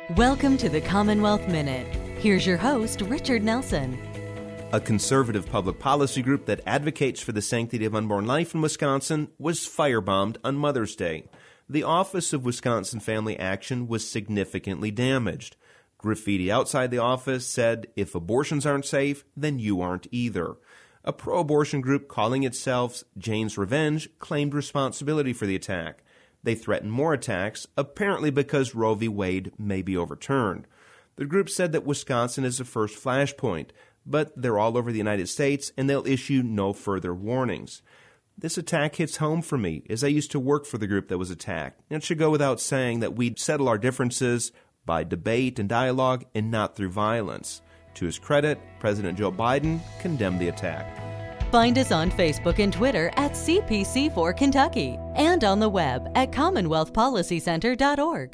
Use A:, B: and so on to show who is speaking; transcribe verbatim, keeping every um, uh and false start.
A: Welcome to the Commonwealth Minute. Here's your host, Richard Nelson.
B: A conservative public policy group that advocates for the sanctity of unborn life in Wisconsin was firebombed on Mother's Day. The Office of Wisconsin Family Action was significantly damaged. Graffiti outside the office said, "If abortions aren't safe, then you aren't either." A pro-abortion group calling itself Jane's Revenge claimed responsibility for the attack. They threatened more attacks, apparently because Roe v. Wade may be overturned. The group said that Wisconsin is the first flashpoint, but they're all over the United States and they'll issue no further warnings. This attack hits home for me, as I used to work for the group that was attacked. It should go without saying that we'd settle our differences by debate and dialogue and not through violence. To his credit, President Joe Biden condemned the attack.
A: Find us on Facebook and Twitter at C P C four Kentucky and on the web at commonwealth policy center dot org.